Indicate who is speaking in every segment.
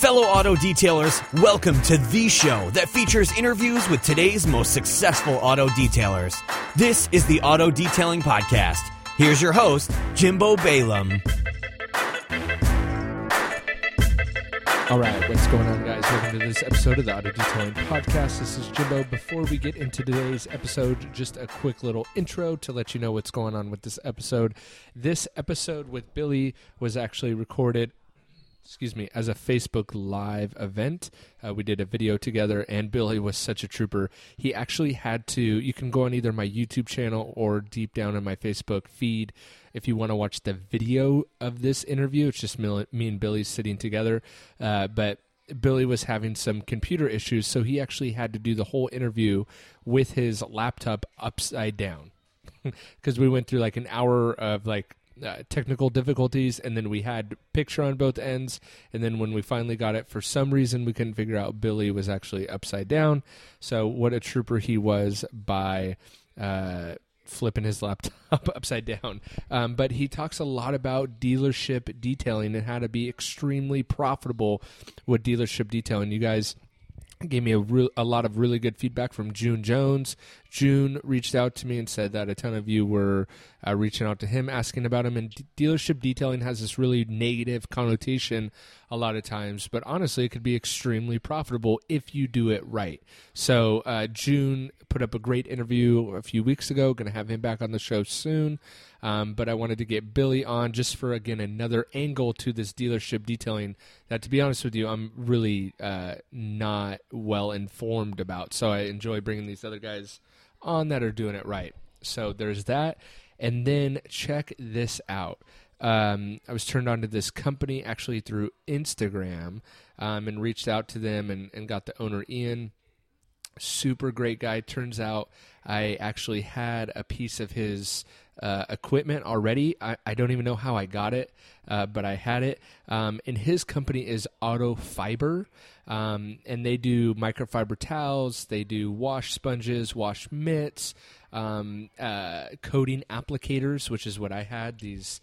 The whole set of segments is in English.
Speaker 1: Fellow auto detailers, welcome to the show that features interviews with today's most successful auto detailers. This is the Auto Detailing Podcast. Here's your host, Jimbo Balaam.
Speaker 2: All right, what's going on, guys? Welcome to this episode of the Auto Detailing Podcast. This is Jimbo. Before we get into today's episode, just a quick little intro to let you know what's going on with this episode. This episode with Billy was actually recorded as a Facebook Live event. We did a video together, and Billy was such a trooper. He actually had to, you can go on either my YouTube channel or deep down in my Facebook feed if you want to watch the video of this interview. It's just me and Billy sitting together, but Billy was having some computer issues, so he actually had to do the whole interview with his laptop upside down because we went through like an hour of technical difficulties, and then we had picture on both ends, and then when we finally got it, for some reason we couldn't figure out Billy was actually upside down. So what a trooper he was by flipping his laptop upside down. But he talks a lot about dealership detailing and how to be extremely profitable with dealership detailing. You guys gave me a lot of really good feedback from June Jones. June reached out to me and said that a ton of you were reaching out to him, asking about him. And dealership detailing has this really negative connotation a lot of times, but honestly, it could be extremely profitable if you do it right. So June put up a great interview a few weeks ago. Going to have him back on the show soon. But I wanted to get Billy on just for, again, another angle to this dealership detailing that, to be honest with you, I'm really not well informed about. So I enjoy bringing these other guys on that are doing it right. So there's that. And then check this out. I was turned on to this company actually through Instagram and reached out to them and got the owner, Ian. Super great guy. Turns out I actually had a piece of his equipment already. I don't even know how I got it, but I had it. And his company is Auto Fiber, and they do microfiber towels. They do wash sponges, wash mitts, coating applicators, which is what I had. These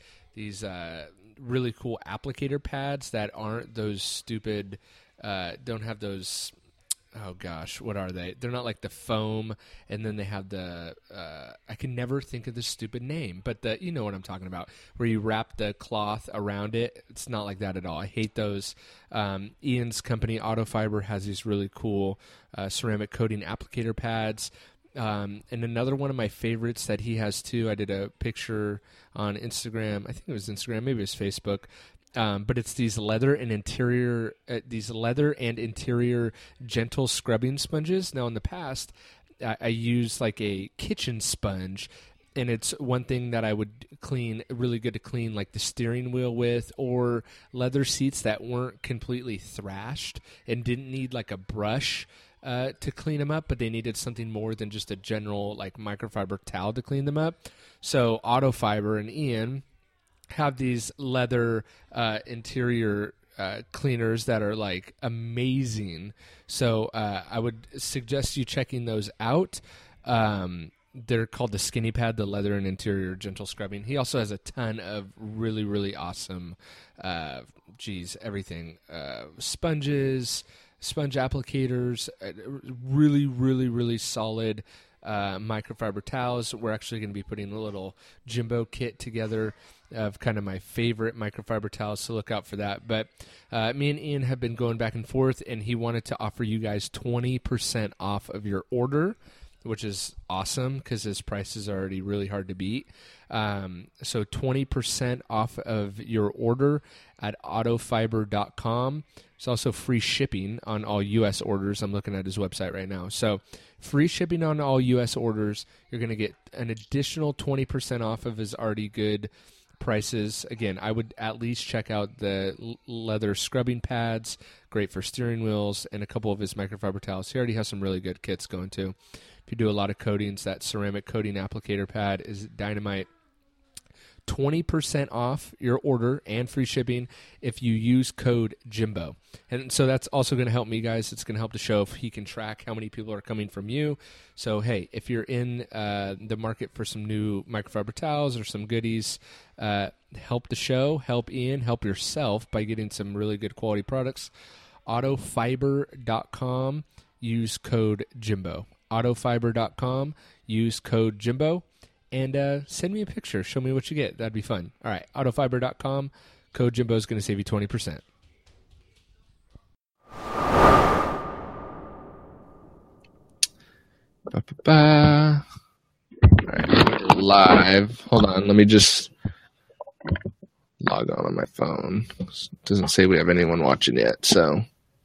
Speaker 2: really cool applicator pads that aren't those stupid, don't have those. Oh gosh, what are they? They're not like the foam, and then they have the, I can never think of the stupid name, but you know what I'm talking about, where you wrap the cloth around it. It's not like that at all. I hate those. Ian's company, Auto Fiber, has these really cool ceramic coating applicator pads. And another one of my favorites that he has too, I did a picture on Instagram. I think it was Instagram, maybe it was Facebook. But it's these leather and interior gentle scrubbing sponges. Now, in the past, I used like a kitchen sponge, and it's one thing that I would clean, really good to clean like the steering wheel with, or leather seats that weren't completely thrashed and didn't need like a brush to clean them up, but they needed something more than just a general like microfiber towel to clean them up. So Auto Fiber and Ian have these leather interior cleaners that are like amazing. So I would suggest you checking those out. They're called the Skinny Pad, the leather and interior gentle scrubbing. He also has a ton of really, really awesome, everything. Sponges, sponge applicators, really, really, really solid microfiber towels. We're actually going to be putting a little Jimbo kit together of kind of my favorite microfiber towels, so look out for that. But me and Ian have been going back and forth, and he wanted to offer you guys 20% off of your order, which is awesome because his price is already really hard to beat. So 20% off of your order at autofiber.com. It's also free shipping on all U.S. orders. I'm looking at his website right now. So free shipping on all U.S. orders. You're going to get an additional 20% off of his already good prices. Again, I would at least check out the leather scrubbing pads, great for steering wheels, and a couple of his microfiber towels. He already has some really good kits going too. If you do a lot of coatings, that ceramic coating applicator pad is dynamite. 20% off your order and free shipping if you use code Jimbo. And so that's also going to help me, guys. It's going to help the show if he can track how many people are coming from you. So, hey, if you're in the market for some new microfiber towels or some goodies, help the show, help Ian, help yourself by getting some really good quality products autofiber.com, use code Jimbo. Autofiber.com, use code Jimbo, and send me a picture. Show me what you get. That'd be fun. All right, autofiber.com, code Jimbo is going to save you 20%. All right, we're live. Hold on, let me just log on my phone. It doesn't say we have anyone watching yet, so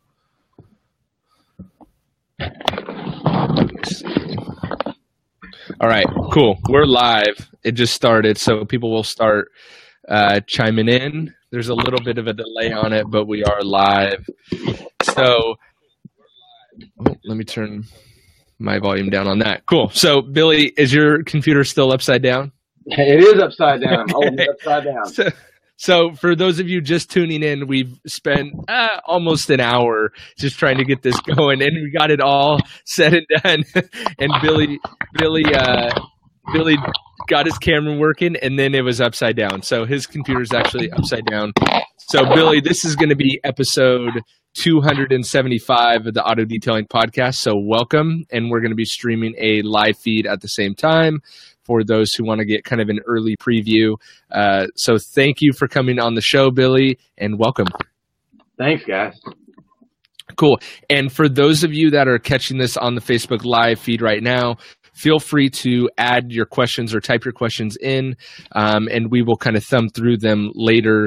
Speaker 2: let me see. All right, cool. We're live. It just started, so people will start chiming in. There's a little bit of a delay on it, but we are live. So let me turn my volume down on that. Cool. So, Billy, is your computer still upside down?
Speaker 3: It is upside down. I'm holding it upside down.
Speaker 2: So for those of you just tuning in, we've spent almost an hour just trying to get this going, and we got it all said and done. And Billy got his camera working, and then it was upside down. So his computer's actually upside down. So, Billy, this is going to be episode 275 of the Auto Detailing Podcast. So welcome, and we're going to be streaming a live feed at the same time for those who want to get kind of an early preview. So thank you for coming on the show, Billy, and welcome.
Speaker 3: Thanks, guys.
Speaker 2: Cool. And for those of you that are catching this on the Facebook live feed right now, feel free to add your questions or type your questions in, and we will kind of thumb through them later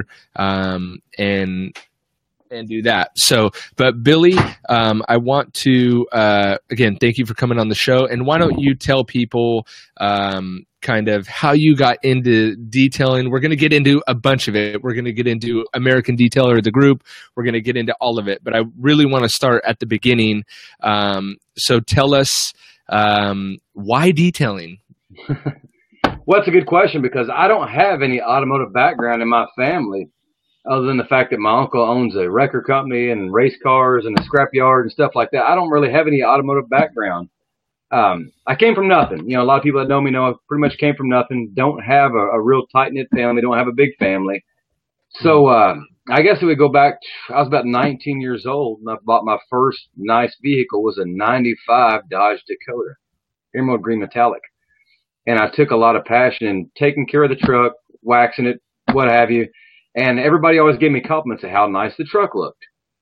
Speaker 2: and do that. So, but Billy, I want to, again, thank you for coming on the show. And why don't you tell people kind of how you got into detailing? We're going to get into a bunch of it. We're going to get into American Detailer, the group. We're going to get into all of it. But I really want to start at the beginning. So tell us, why detailing?
Speaker 3: Well, that's a good question because I don't have any automotive background in my family. Other than the fact that my uncle owns a record company and race cars and a scrapyard and stuff like that, I don't really have any automotive background. I came from nothing. You know, a lot of people that know me know I pretty much came from nothing. Don't have a real tight-knit family. Don't have a big family. So I guess it would go back. I was about 19 years old, and I bought my first nice vehicle. It was a 95 Dodge Dakota, emerald green metallic. And I took a lot of passion in taking care of the truck, waxing it, what have you. And everybody always gave me compliments of how nice the truck looked.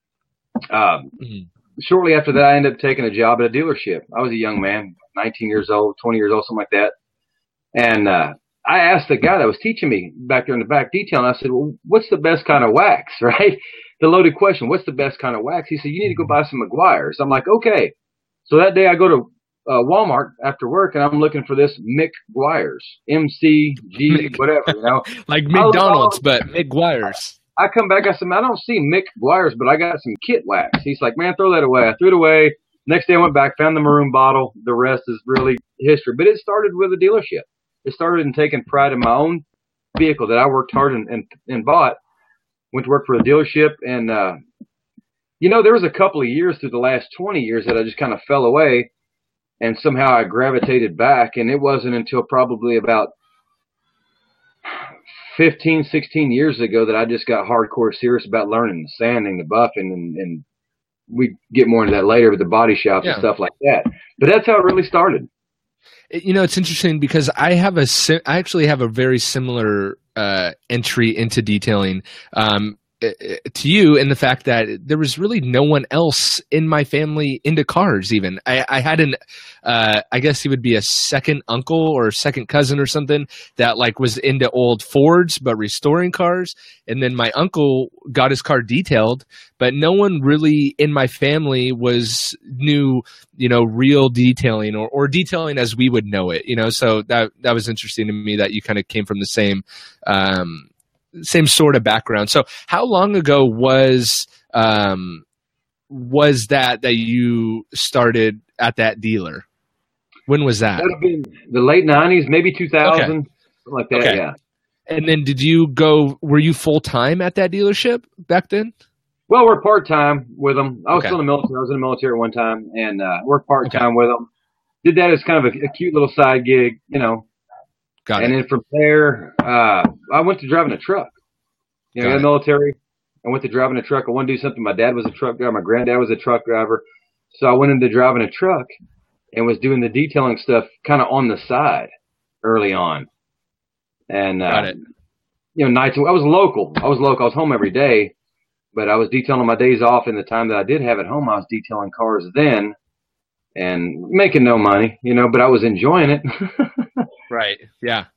Speaker 3: Shortly after that, I ended up taking a job at a dealership. I was a young man, 19 years old, 20 years old, something like that. And I asked the guy that was teaching me back there in the back detailing, I said, well, what's the best kind of wax, right? The loaded question, what's the best kind of wax? He said, you need to go buy some Meguiar's. I'm like, okay. So that day I go to Walmart after work, and I'm looking for this Meguiar's, M-C-G, whatever, you know.
Speaker 2: Like McDonald's, but Meguiar's.
Speaker 3: I come back, I said, man, I don't see Meguiar's, but I got some kit wax. He's like, man, throw that away. I threw it away. Next day I went back, found the maroon bottle. The rest is really history. But it started with a dealership. It started in taking pride in my own vehicle that I worked hard and bought. Went to work for a dealership, and, you know, there was a couple of years through the last 20 years that I just kind of fell away. And somehow I gravitated back, and it wasn't until probably about 15, 16 years ago that I just got hardcore serious about learning the sanding, the buffing, and we get more into that later with the body shops and stuff like that. But that's how it really started.
Speaker 2: You know, it's interesting because I actually have a very similar entry into detailing. To you, in the fact that there was really no one else in my family into cars. Even I had I guess he would be a second uncle or a second cousin or something that like was into old Fords but restoring cars. And then my uncle got his car detailed, but no one really in my family knew, you know, real detailing or detailing as we would know it. You know, so that was interesting to me that you kind of came from the same sort of background. So how long ago was that you started at that dealer? When was that?
Speaker 3: That would have been the late 90s, maybe 2000, something like that, yeah.
Speaker 2: And then were you full-time at that dealership back then?
Speaker 3: Well, we're part-time with them. I was still in the military. I was in the military at one time, and worked part-time with them. Did that as kind of a cute little side gig, you know. Got it. And then from there, I went to driving a truck. You know, in the military, I went to driving a truck. I wanted to do something. My dad was a truck driver. My granddad was a truck driver. So I went into driving a truck and was doing the detailing stuff kind of on the side early on. And,
Speaker 2: Got it.
Speaker 3: Nights, I was local. I was home every day, but I was detailing my days off. In the time that I did have at home, I was detailing cars then and making no money, but I was enjoying it.
Speaker 2: Right. Yeah.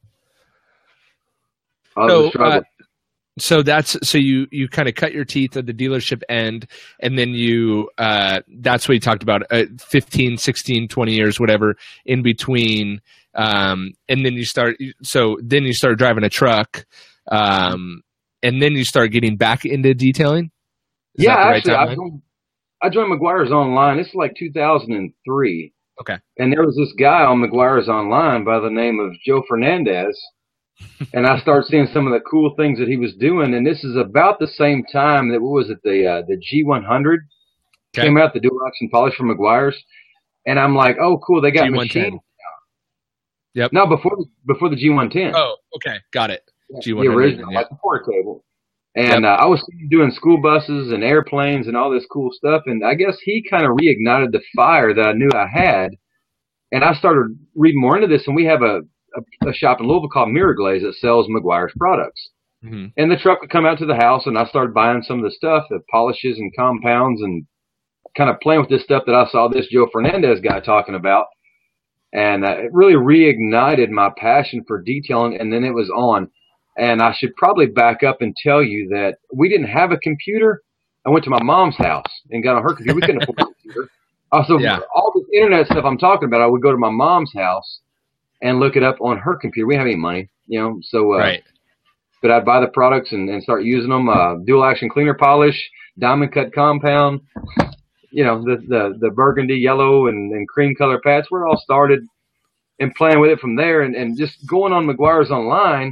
Speaker 3: So
Speaker 2: you kind of cut your teeth at the dealership end, and then that's what you talked about, 15, 16, 20 years, whatever, in between. And then you start driving a truck, and then you start getting back into detailing. Is that the right
Speaker 3: actually, I joined Meguiar's Online. It's like 2003.
Speaker 2: Okay.
Speaker 3: And there was this guy on Meguiar's Online by the name of Joe Fernandez. And I started seeing some of the cool things that he was doing. And this is about the same time that, the G100 came out, the dual action polish from Meguiar's. And I'm like, oh, cool, they got
Speaker 2: G110.
Speaker 3: machines.
Speaker 2: Yep.
Speaker 3: No, before the G110.
Speaker 2: Oh, okay. Got it. G100.
Speaker 3: The original, like the quarter table. And I was doing school buses and airplanes and all this cool stuff. And I guess he kind of reignited the fire that I knew I had. And I started reading more into this. And we have a shop in Louisville called Mirror Glaze that sells Meguiar's products. Mm-hmm. And the truck would come out to the house, and I started buying some of the stuff, the polishes and compounds, and kind of playing with this stuff that I saw this Joe Fernandez guy talking about. And it really reignited my passion for detailing, and then it was on. And I should probably back up and tell you that we didn't have a computer. I went to my mom's house and got on her computer. We couldn't afford a computer. So all this internet stuff I'm talking about, I would go to my mom's house and look it up on her computer. We didn't have any money,
Speaker 2: right.
Speaker 3: But I'd buy the products and start using them. Dual action cleaner polish, diamond cut compound, the burgundy, yellow, and cream color pads. Where it all started, and playing with it from there, and just going on Meguiar's Online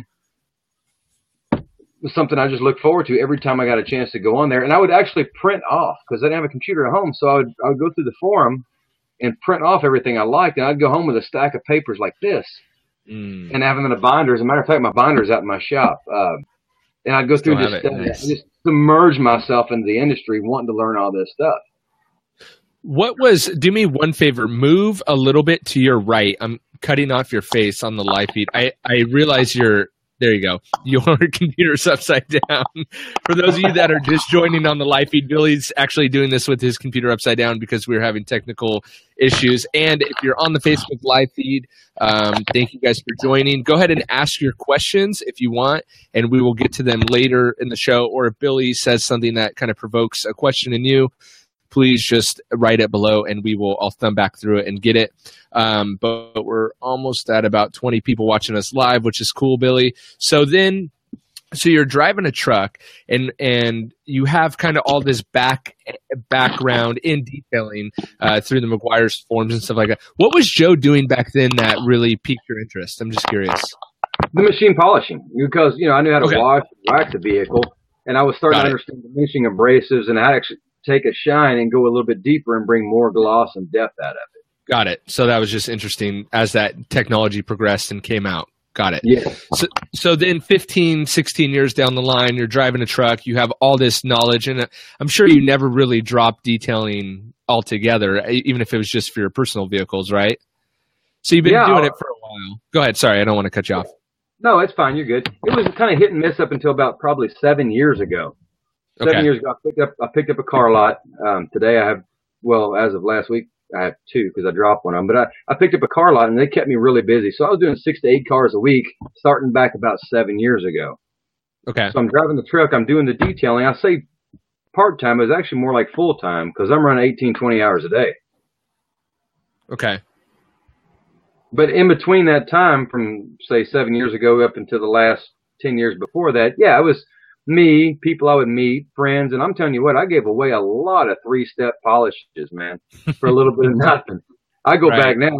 Speaker 3: was something I just looked forward to every time I got a chance to go on there. And I would actually print off, because I didn't have a computer at home, so I would go through the forum and print off everything I liked, and I'd go home with a stack of papers like this and have them in a binder. As a matter of fact, my binder's out in my shop. And I'd go through this stuff. Nice. I just submerge myself into the industry wanting to learn all this stuff.
Speaker 2: Do me one favor, move a little bit to your right. I'm cutting off your face on the live feed. I realize there you go. Your computer's upside down. For those of you that are just joining on the live feed, Billy's actually doing this with his computer upside down because we're having technical issues. And if you're on the Facebook live feed, thank you guys for joining. Go ahead and ask your questions if you want, and we will get to them later in the show. Or if Billy says something that kind of provokes a question in you, please just write it below, and I'll thumb back through it and get it. But we're almost at about 20 people watching us live, which is cool, Billy. So you're driving a truck, and you have kind of all this background in detailing through the Meguiar's forums and stuff like that. What was Joe doing back then that really piqued your interest? I'm just curious.
Speaker 3: The machine polishing, because I knew how to wash and wax the vehicle, and I was starting to understand the finishing abrasives and how to actually take a shine and go a little bit deeper and bring more gloss and depth out of it.
Speaker 2: Got it. So that was just interesting as that technology progressed and came out. Got it.
Speaker 3: Yeah.
Speaker 2: So then 15, 16 years down the line, you're driving a truck, you have all this knowledge, and I'm sure you never really dropped detailing altogether, even if it was just for your personal vehicles, right? So you've been doing it for a while. Go ahead. Sorry, I don't want to cut you off.
Speaker 3: No, it's fine. You're good. It was kind of hit and miss up until about probably 7 years ago. 7 years ago, I picked up a car lot. Today I have, as of last week, I have two because I dropped one of them. But I picked up a car lot, and they kept me really busy. So I was doing 6 to 8 cars a week, starting back about 7 years ago.
Speaker 2: Okay.
Speaker 3: So I'm driving the truck. I'm doing the detailing. I say part-time. It was actually more like full-time because I'm running 18, 20 hours a day.
Speaker 2: Okay.
Speaker 3: But in between that time, from, say, 7 years ago up until the last 10 years before that, it was me, people I would meet, friends, and I'm telling you what, I gave away a lot of 3-step polishes, man, for a little bit of nothing. I go back now.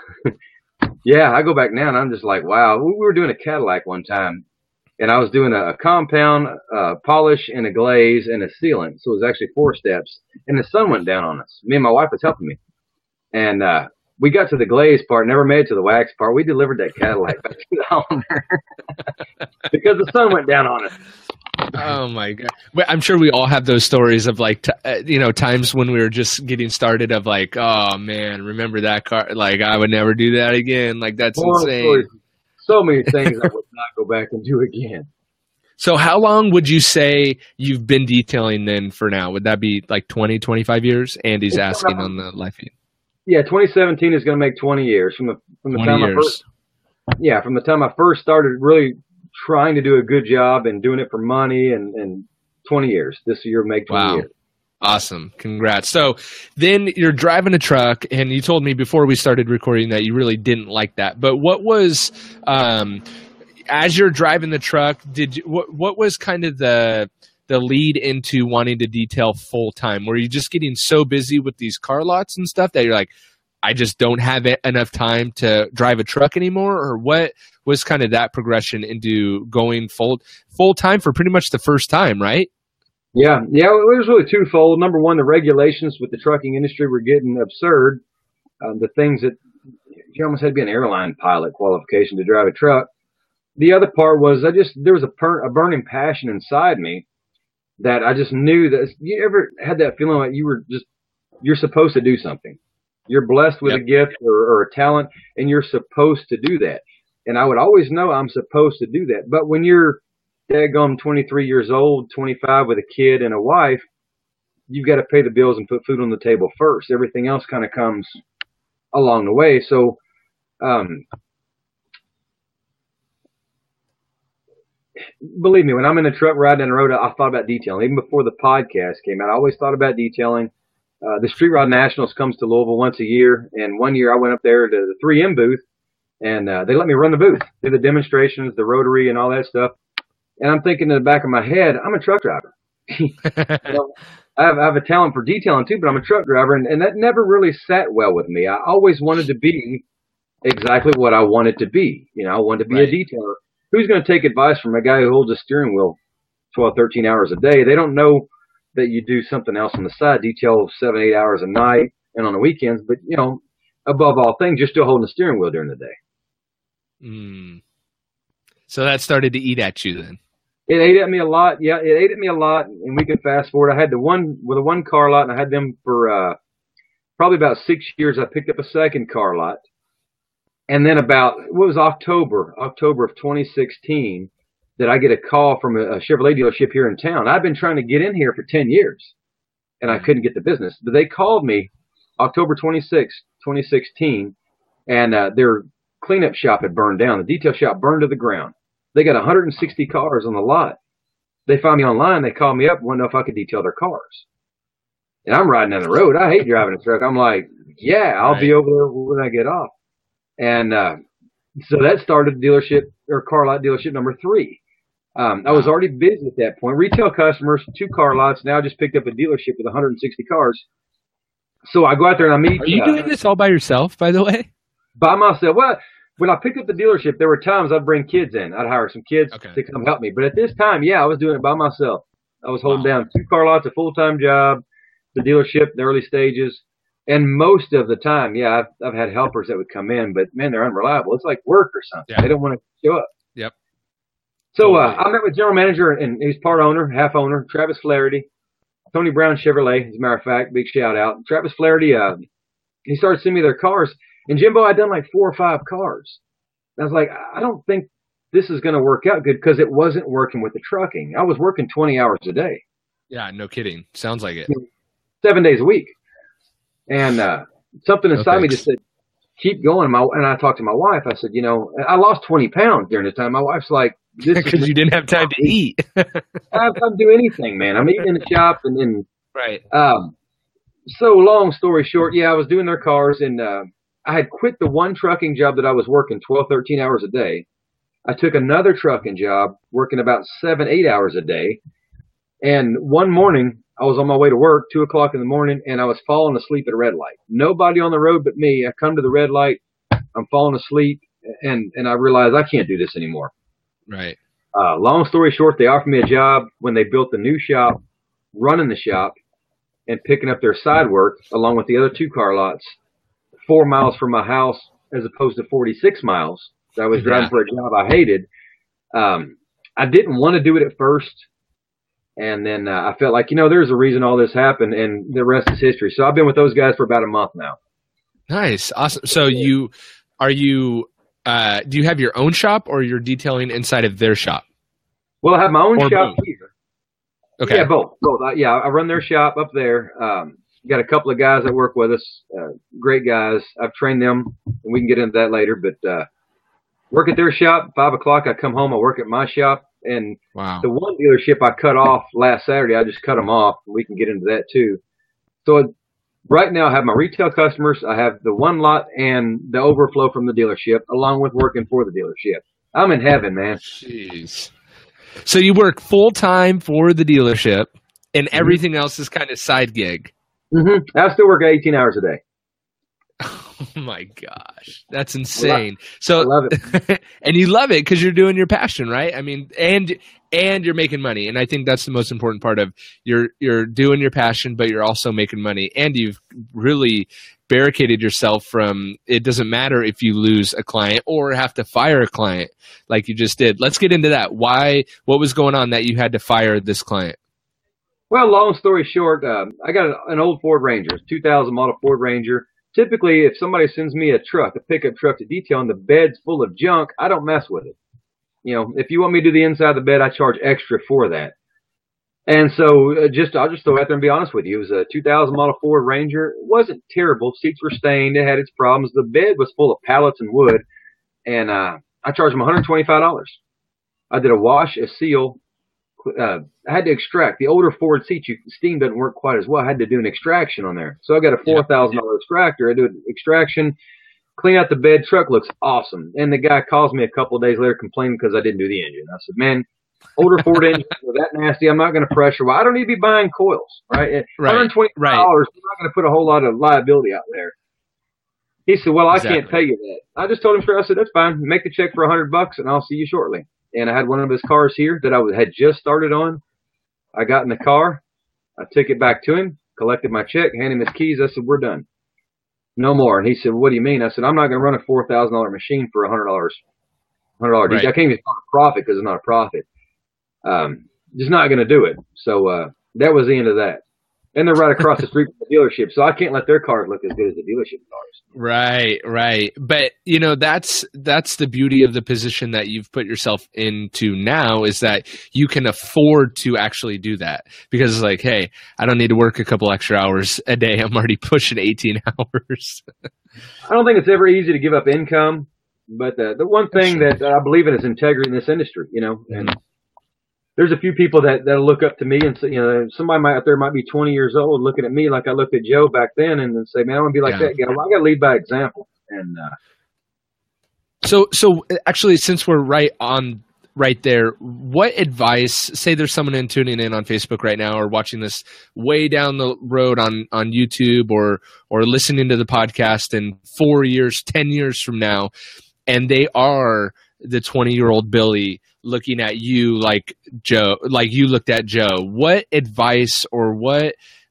Speaker 3: I go back now, and I'm just like, wow. We were doing a Cadillac one time, and I was doing a compound, polish, and a glaze, and a sealant. So it was actually 4 steps, and the sun went down on us. Me and my wife was helping me, and we got to the glaze part, never made it to the wax part. We delivered that Cadillac back to the owner because the sun went down on us.
Speaker 2: Oh my God. But I'm sure we all have those stories of like, times when we were just getting started of like, oh man, remember that car? Like I would never do that again. Like that's insane.
Speaker 3: Stories. So many things I would not go back and do again.
Speaker 2: So how long would you say you've been detailing then for now? Would that be like 20, 25 years? Andy's asking on the live feed.
Speaker 3: Yeah, 2017 is going to make 20 years from the time I first started really trying to do a good job and doing it for money, and 20 years. This year will make 20 years.
Speaker 2: Awesome. Congrats. So then you're driving a truck, and you told me before we started recording that you really didn't like that. But what was, as you're driving the truck, what was kind of the lead into wanting to detail full time? Were you just getting so busy with these car lots and stuff that you're like, I just don't have enough time to drive a truck anymore? Or what was kind of that progression into going full time for pretty much the first time, right?
Speaker 3: Yeah. It was really twofold. Number one, the regulations with the trucking industry were getting absurd. The things that you almost had to be an airline pilot qualification to drive a truck. The other part was there was a burning passion inside me that I just knew that. You ever had that feeling like you're supposed to do something? You're blessed with a gift or a talent, and you're supposed to do that. And I would always know I'm supposed to do that. But when you're daggone 23 years old, 25 with a kid and a wife, you've got to pay the bills and put food on the table first. Everything else kind of comes along the way. So, believe me, when I'm in the truck riding down the road, I thought about detailing. Even before the podcast came out, I always thought about detailing. The Street Rod Nationals comes to Louisville once a year, and one year I went up there to the 3M booth, and they let me run the booth, do the demonstrations, the rotary, and all that stuff. And I'm thinking in the back of my head, I'm a truck driver. I have a talent for detailing too, but I'm a truck driver, and that never really sat well with me. I always wanted to be exactly what I wanted to be. I wanted to be a detailer. Who's going to take advice from a guy who holds a steering wheel 12, 13 hours a day? They don't know that you do something else on the side, detail 7, 8 hours a night and on the weekends. But, above all things, you're still holding the steering wheel during the day.
Speaker 2: So that started to eat at you then?
Speaker 3: It ate at me a lot. Yeah, it ate at me a lot. And we could fast forward. I had the one car lot, and I had them for probably about 6 years. I picked up a second car lot. And then October of 2016, that I get a call from a Chevrolet dealership here in town. I've been trying to get in here for 10 years, and I couldn't get the business. But they called me October 26, 2016, and their cleanup shop had burned down. The detail shop burned to the ground. They got 160 cars on the lot. They found me online. They called me up, wanted to know if I could detail their cars. And I'm riding down the road. I hate driving a truck. I'm like, yeah, I'll be over there when I get off. And so that started car lot dealership number 3. I was already busy at that point. Retail customers, 2 car lots. Now I just picked up a dealership with 160 cars. So I go out there and I meet.
Speaker 2: Are you doing this all by yourself, by the way?
Speaker 3: By myself. Well, when I picked up the dealership, there were times I'd bring kids in. I'd hire some kids to come help me. But at this time, I was doing it by myself. I was holding down 2 car lots, a full-time job, the dealership, the early stages. And most of the time, I've had helpers that would come in, but man, they're unreliable. It's like work or something. Yeah. They don't want to show up.
Speaker 2: Yep.
Speaker 3: So I met with general manager, and he's part owner, half owner, Travis Flaherty, Tony Brown Chevrolet, as a matter of fact, big shout out. Travis Flaherty, he started sending me their cars, and Jimbo, I'd done like 4 or 5 cars. And I was like, I don't think this is going to work out good because it wasn't working with the trucking. I was working 20 hours a day.
Speaker 2: Yeah, no kidding. Sounds like it.
Speaker 3: 7 days a week. And something inside me just said, keep going. And I talked to my wife. I said, I lost 20 pounds during the time. My wife's like,
Speaker 2: because you didn't have time to eat.
Speaker 3: I don't do anything, man. I'm eating in the shop. And
Speaker 2: right.
Speaker 3: So long story short, I was doing their cars, and I had quit the one trucking job that I was working 12, 13 hours a day. I took another trucking job working about 7, 8 hours a day. And one morning, I was on my way to work, 2 o'clock in the morning, and I was falling asleep at a red light. Nobody on the road but me. I come to the red light. I'm falling asleep, and I realize I can't do this anymore.
Speaker 2: Right.
Speaker 3: Long story short, they offered me a job when they built the new shop, running the shop, and picking up their side work along with the other 2 car lots 4 miles from my house as opposed to 46 miles. So I was driving for a job I hated. I didn't want to do it at first. And then I felt like, there's a reason all this happened, and the rest is history. So I've been with those guys for about a month now.
Speaker 2: Nice. Awesome. So do you have your own shop, or you're detailing inside of their shop?
Speaker 3: Well, I have my own shop here.
Speaker 2: Okay.
Speaker 3: Yeah, both. I run their shop up there. Got a couple of guys that work with us, great guys. I've trained them, and we can get into that later. But work at their shop. 5 o'clock, I come home. I work at my shop. And
Speaker 2: wow.
Speaker 3: The one dealership I cut off last Saturday, I just cut them off. We can get into that too. So right now I have my retail customers. I have the one lot and the overflow from the dealership, along with working for the dealership. I'm in heaven, man.
Speaker 2: Jeez. So you work full time for the dealership, and everything else is kind of side gig.
Speaker 3: Mm-hmm. I still work 18 hours a day.
Speaker 2: Oh my gosh, that's insane. So
Speaker 3: I love it.
Speaker 2: And you love it because you're doing your passion, right? I mean, and you're making money, and I think that's the most important part of you're doing your passion, but you're also making money, and you've really barricaded yourself from it doesn't matter if you lose a client or have to fire a client like you just did. Let's get into that. What was going on that you had to fire this client?
Speaker 3: Well, long story short, I got an old Ford Ranger, 2000 model Ford Ranger. Typically, if somebody sends me a pickup truck to detail, and the bed's full of junk, I don't mess with it. If you want me to do the inside of the bed, I charge extra for that. And so I'll just throw it out there and be honest with you. It was a 2000 model Ford Ranger. It wasn't terrible. Seats were stained. It had its problems. The bed was full of pallets and wood. And I charged them $125. I did a wash, a seal. I had to extract. The older Ford seats, steam doesn't work quite as well. I had to do an extraction on there. So I got a $4,000 extractor. I do an extraction, clean out the bed. Truck looks awesome. And the guy calls me a couple of days later complaining because I didn't do the engine. I said, man, older Ford engines are that nasty. I'm not going to pressure. Well, I don't need to be buying coils, right? $125, I'm not going to put a whole lot of liability out there. He said, well, I can't pay you that. I just told him straight. I said, that's fine. Make the check for $100 and I'll see you shortly. And I had one of his cars here that I had just started on. I got in the car. I took it back to him, collected my check, handed him his keys. I said, we're done. No more. And he said, what do you mean? I said, I'm not going to run a $4,000 machine for $100. Right. I can't even call it a profit because it's not a profit. Just not going to do it. So that was the end of that. And they're right across the street from the dealership, so I can't let their cars look as good as the dealership cars.
Speaker 2: Right. But, that's the beauty of the position that you've put yourself into now is that you can afford to actually do that. Because it's like, hey, I don't need to work a couple extra hours a day. I'm already pushing 18 hours.
Speaker 3: I don't think it's ever easy to give up income. But the one thing that I believe in is integrity in this industry, and there's a few people that'll look up to me and say, somebody out there might be 20 years old looking at me like I looked at Joe back then and then say, man, I want to be like that guy. Well, I got to lead by example. And
Speaker 2: So actually, since we're right there, what advice, say there's someone tuning in on Facebook right now or watching this way down the road on YouTube or listening to the podcast in 4 years, 10 years from now, and they are the 20-year-old Billy looking at you like Joe, like you looked at Joe, what advice or what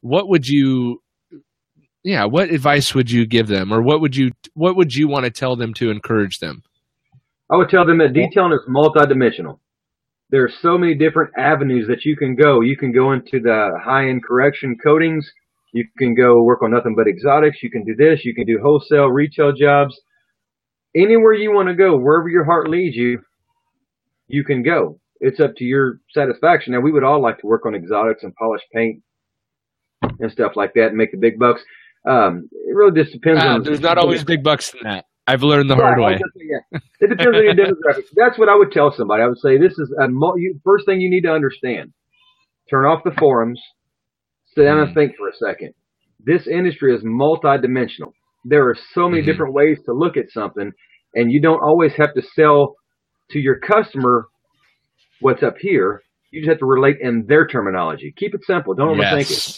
Speaker 2: advice would you give them, or what would you want to tell them to encourage them?
Speaker 3: I would tell them that detailing is multidimensional. There are so many different avenues that you can go. You can go into the high-end correction coatings. You can go work on nothing but exotics. You can do this. You can do wholesale, retail jobs. Anywhere you want to go, wherever your heart leads you, you can go. It's up to your satisfaction. Now, we would all like to work on exotics and polish paint and stuff like that and make the big bucks. It really just depends on...
Speaker 2: There's not always big bucks in that. I've learned the hard way.
Speaker 3: It depends on your demographics. That's what I would tell somebody. I would say this is first thing you need to understand. Turn off the forums. Sit down and think for a second. This industry is multidimensional. There are so many different ways to look at something, and you don't always have to sell to your customer what's up here. You just have to relate in their terminology. Keep it simple. Don't overthink it.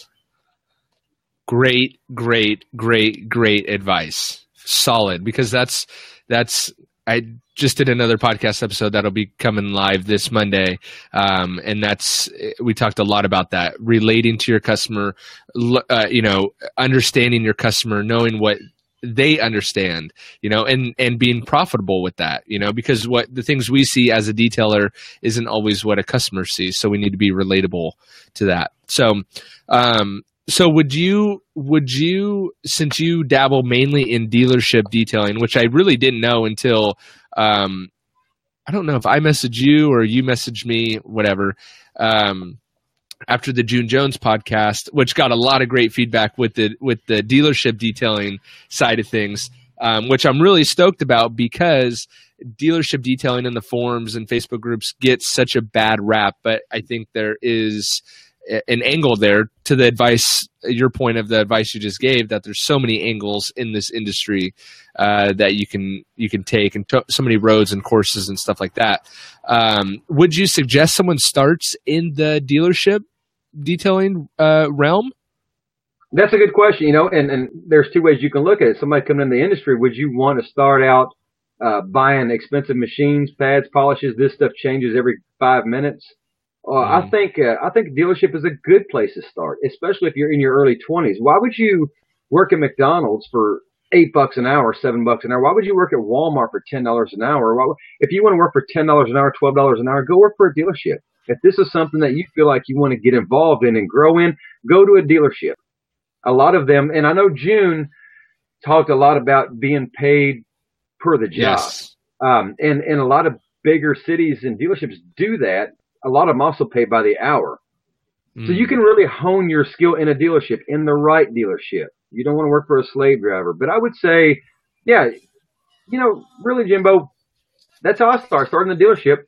Speaker 3: Great advice.
Speaker 2: Solid, because that's I just did another podcast episode that'll be coming live this Monday, and we talked a lot about that, relating to your customer, understanding your customer, knowing what they understand, and being profitable with that, because what the things we see as a detailer isn't always what a customer sees. So we need to be relatable to that. So, would you, since you dabble mainly in dealership detailing, which I really didn't know until, I don't know if I messaged you or you messaged me, whatever, after the June Jones podcast, which got a lot of great feedback with the dealership detailing side of things, which I'm really stoked about, because dealership detailing in the forums and Facebook groups gets such a bad rap. But I think there is an angle there to the advice, your point of the advice you just gave, that there's so many angles in this industry that you can take, and so many roads and courses and stuff like that. Would you suggest someone starts in the dealership detailing realm?
Speaker 3: That's a good question, and there's two ways you can look at it. Somebody coming in the industry, would you want to start out buying expensive machines, pads, polishes? This stuff changes every 5 minutes. I think dealership is a good place to start, especially if you're in your early 20s. Why would you work at McDonald's for $8 an hour, $7 an hour? Why would you work at Walmart for $10 an hour? If you want to work for $10 an hour, $12 an hour, go work for a dealership. If this is something that you feel like you want to get involved in and grow in, go to a dealership. A lot of them, and I know June talked a lot about being paid per the job.
Speaker 2: Yes.
Speaker 3: And a lot of bigger cities and dealerships do that. A lot of them also pay by the hour. So you can really hone your skill in a dealership, in the right dealership. You don't want to work for a slave driver. But I would say, yeah, really, Jimbo, that's how I started in the dealership.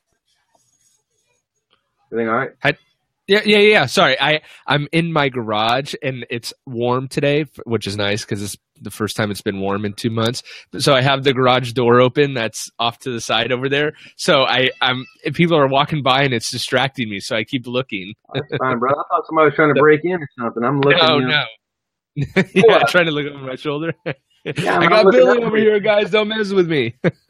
Speaker 3: Everything all right?
Speaker 2: Yeah. Sorry, I'm in my garage and it's warm today, which is nice because it's the first time it's been warm in 2 months. So I have the garage door open that's off to the side over there. So if people are walking by and it's distracting me, so I keep looking.
Speaker 3: That's fine, bro. I thought somebody was trying to break in or something. I'm looking.
Speaker 2: No. Trying to look over my shoulder.
Speaker 3: Yeah,
Speaker 2: I got Billy over here, guys. Don't mess with me.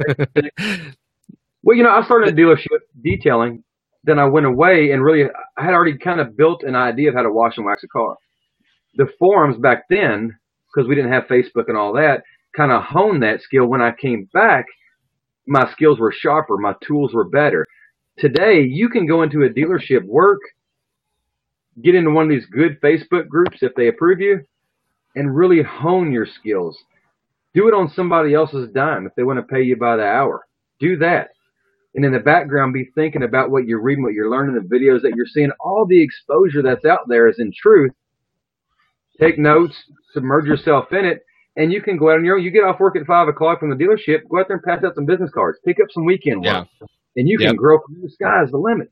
Speaker 3: Well, I started a dealership detailing. Then I went away and really, I had already kind of built an idea of how to wash and wax a car. The forums back then, because we didn't have Facebook and all that, kind of honed that skill. When I came back, my skills were sharper. My tools were better. Today, you can go into a dealership, work, get into one of these good Facebook groups if they approve you, and really hone your skills. Do it on somebody else's dime if they want to pay you by the hour. Do that. And in the background, be thinking about what you're reading, what you're learning, the videos that you're seeing. All the exposure that's out there is in truth. Take notes, submerge yourself in it, and you can go out on your own. You get off work at 5 o'clock from the dealership, go out there and pass out some business cards. Pick up some weekend work, and you can grow from the sky's the limit.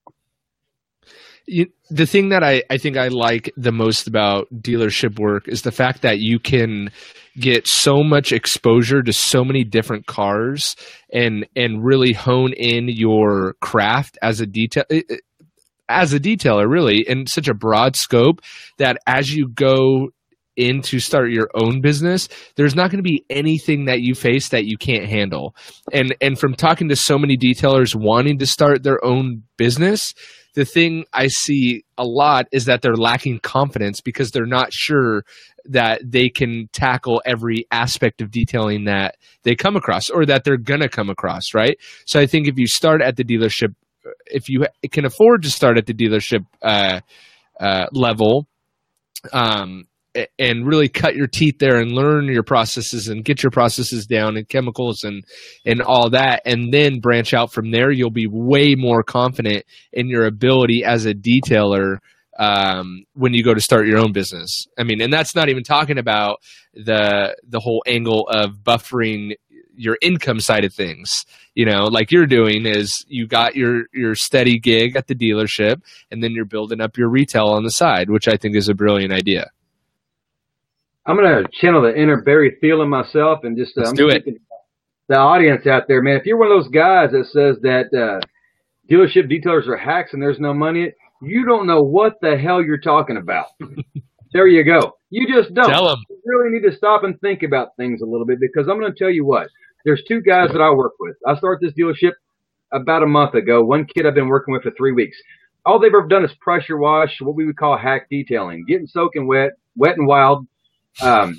Speaker 2: The thing that I think I like the most about dealership work is the fact that you can get so much exposure to so many different cars and really hone in your craft as a detailer, really, in such a broad scope that as you go in to start your own business, there's not going to be anything that you face that you can't handle. And from talking to so many detailers wanting to start their own business, the thing I see a lot is that they're lacking confidence because they're not sure that they can tackle every aspect of detailing that they come across or that they're going to come across, right? So I think if you start at the dealership, if you can afford to start at the dealership level, and really cut your teeth there and learn your processes and get your processes down and chemicals and all that, and then branch out from there, you'll be way more confident in your ability as a detailer when you go to start your own business. I mean, and that's not even talking about the whole angle of buffering your income side of things. Like you're doing is you got your steady gig at the dealership, and then you're building up your retail on the side, which I think is a brilliant idea.
Speaker 3: I'm going to channel the inner Barry Thiel in myself and just
Speaker 2: do it.
Speaker 3: The audience out there, man. If you're one of those guys that says that dealership detailers are hacks and there's no money, you don't know what the hell you're talking about. There you go. You just don't.
Speaker 2: Tell them.
Speaker 3: You really need to stop and think about things a little bit, because I'm going to tell you what. There's two guys that I work with. I started this dealership about a month ago. One kid I've been working with for 3 weeks. All they've ever done is pressure wash, what we would call hack detailing, getting soaking wet and wild.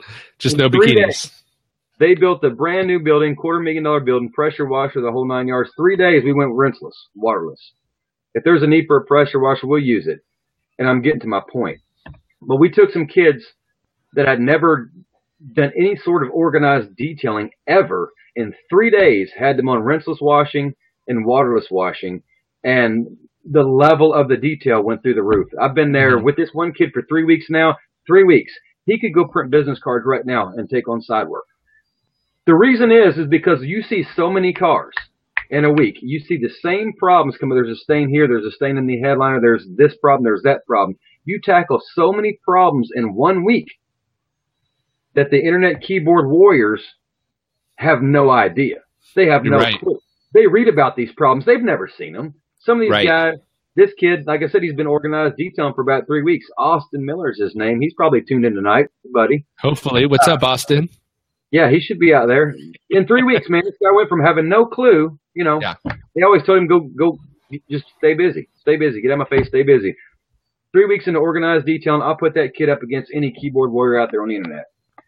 Speaker 2: Just
Speaker 3: In
Speaker 2: no
Speaker 3: 3
Speaker 2: bikinis.
Speaker 3: days, they built a brand new building, $250,000 building, pressure washer, the whole 9 yards. 3 days we went rinseless, waterless. If there's a need for a pressure washer, we'll use it. And I'm getting to my point. But we took some kids that had never done any sort of organized detailing ever. In 3 days, had them on rinseless washing and waterless washing. And the level of the detail went through the roof. I've been there with this one kid for 3 weeks now. 3 weeks. He could go print business cards right now and take on side work. The reason is because you see so many cars in a week. You see the same problems coming. There's a stain here. There's a stain in the headliner. There's this problem. There's that problem. You tackle so many problems in 1 week that the internet keyboard warriors have no idea. They have no clue. They read about these problems. They've never seen them. Some of these guys, this kid, like I said, he's been organized detailing for about 3 weeks. Austin Miller's his name. He's probably tuned in tonight, buddy.
Speaker 2: Hopefully. What's up, Austin?
Speaker 3: Yeah, he should be out there. In 3 weeks, man, this guy went from having no clue, you know. Yeah. They always told him, go, just stay busy. Stay busy. Get out of my face, stay busy. 3 weeks into organized detailing, I'll put that kid up against any keyboard warrior out there on the internet.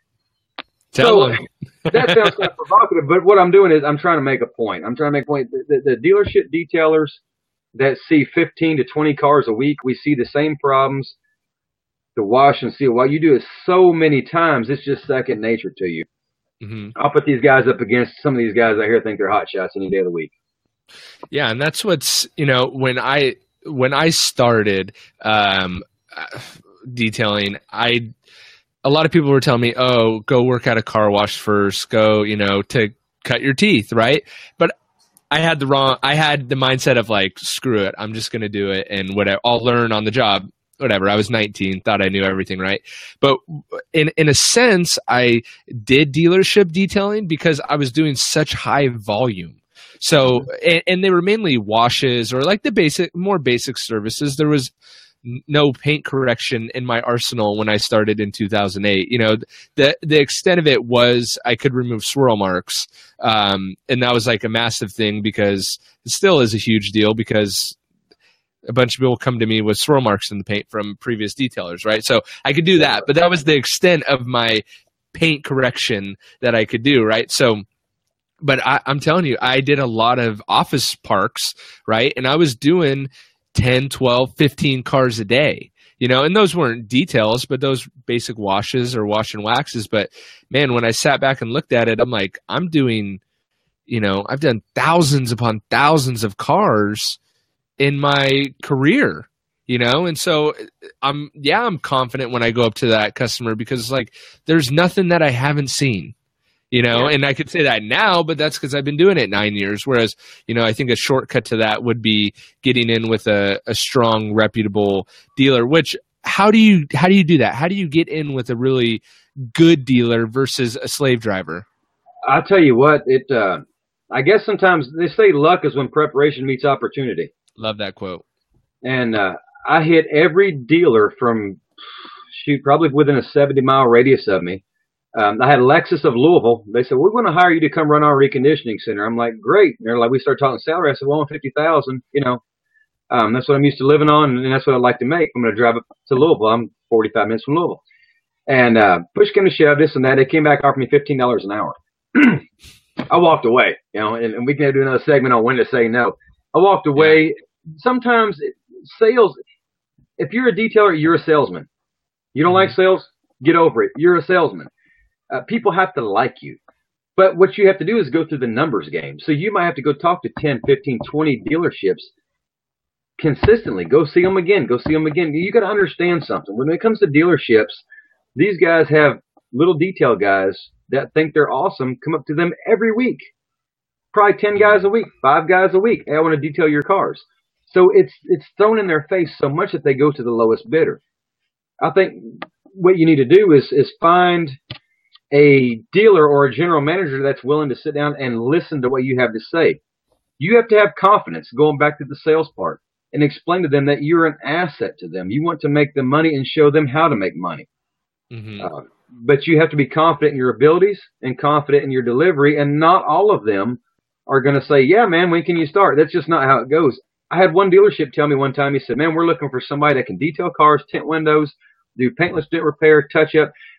Speaker 2: Tell him.
Speaker 3: That sounds kind of provocative, but what I'm doing is I'm trying to make a point. I'm trying to make a point. The dealership detailers that see 15 to 20 cars a week, we see the same problems. The wash and seal, while you do it so many times, it's just second nature to you. Mm-hmm. I'll put these guys up against some of these guys I hear think they're hot shots any day of the week.
Speaker 2: Yeah, and that's what's, you know, when I started detailing, a lot of people were telling me, oh, go work at a car wash first, go, you know, to cut your teeth, right? But I had the mindset of like, screw it, I'm just going to do it and whatever, I'll learn on the job, whatever. I was 19, thought I knew everything, right? But in a sense, I did dealership detailing because I was doing such high volume. So, and they were mainly washes or like the more basic services. There was no paint correction in my arsenal when I started in 2008. You know, the extent of it was I could remove swirl marks. And that was like a massive thing because it still is a huge deal because a bunch of people come to me with swirl marks in the paint from previous detailers, right? So I could do that, but that was the extent of my paint correction that I could do, right? So, but I'm telling you, I did a lot of office parks, right? And I was doing 10, 12, 15 cars a day, you know, and those weren't details, but those basic washes or wash and waxes. But man, when I sat back and looked at it, I'm like, I'm doing, you know, I've done thousands upon thousands of cars in my career, you know? And so I'm confident when I go up to that customer because like, there's nothing that I haven't seen. You know, and I could say that now, but that's because I've been doing it 9 years. Whereas, you know, I think a shortcut to that would be getting in with a strong, reputable dealer. Which how do you do that? How do you get in with a really good dealer versus a slave driver?
Speaker 3: I'll tell you what. I guess sometimes they say luck is when preparation meets opportunity.
Speaker 2: Love that quote.
Speaker 3: And I hit every dealer from probably within a 70-mile radius of me. I had Lexus of Louisville. They said, we're going to hire you to come run our reconditioning center. I'm like, great. And they're like, we started talking salary. I said, well, $50,000, you know, that's what I'm used to living on. And that's what I'd like to make. I'm going to drive up to Louisville. I'm 45 minutes from Louisville. And push came to shove, this and that. They came back, offered me $15 an hour. I walked away, you know, and we can do another segment on when to say no. I walked away. Yeah. Sometimes sales, if you're a detailer, you're a salesman. You don't like sales? Get over it. You're a salesman. People have to like you. But what you have to do is go through the numbers game. So you might have to go talk to 10, 15, 20 dealerships consistently. Go see them again. Go see them again. You got to understand something. When it comes to dealerships, these guys have little detail guys that think they're awesome come up to them every week. Probably 10 guys a week, 5 guys a week. Hey, I want to detail your cars. So it's thrown in their face so much that they go to the lowest bidder. I think what you need to do is find a dealer or a general manager that's willing to sit down and listen to what you have to say. You have to have confidence, going back to the sales part, and explain to them that you're an asset to them. You want to make them money and show them how to make money. Mm-hmm. But you have to be confident in your abilities and confident in your delivery, and not all of them are going to say, yeah, man, when can you start? That's just not how it goes. I had one dealership tell me one time, he said, man, we're looking for somebody that can detail cars, tint windows, do paintless dent repair, touch up.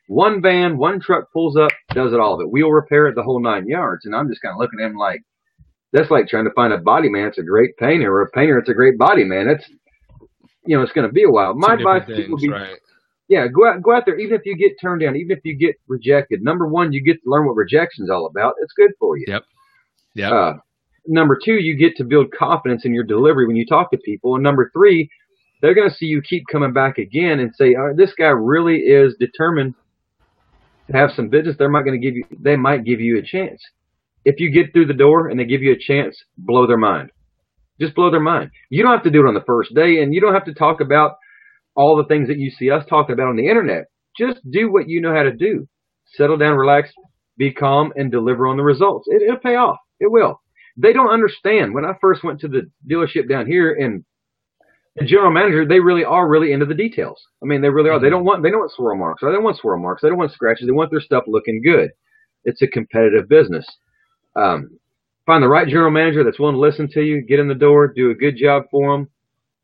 Speaker 3: one van, one truck pulls up, does it all of it. Wheel repair it, the whole 9 yards. And I'm just kind of looking at him like, that's like trying to find a body man. It's a great painter, or a painter. It's a great body man. It's, it's going to be a while. My advice to people would be,
Speaker 2: right.
Speaker 3: yeah, go out there. Even if you get turned down, even if you get rejected, number one, you get to learn what rejection's all about. It's good for you.
Speaker 2: Yep.
Speaker 3: Number two, you get to build confidence in your delivery when you talk to people. And number three, they're going to see you keep coming back again and say, this guy really is determined to have some business. They might give you a chance. If you get through the door and they give you a chance, blow their mind. Just blow their mind. You don't have to do it on the first day, and you don't have to talk about all the things that you see us talking about on the internet. Just do what you know how to do. Settle down, relax, be calm, and deliver on the results. It'll pay off. It will. They don't understand. When I first went to the dealership down here, and the general manager, they really are into the details. I mean, they really are. They don't want swirl marks. They don't want swirl marks. They don't want scratches. They want their stuff looking good. It's a competitive business. Find the right general manager that's willing to listen to you, get in the door, do a good job for them,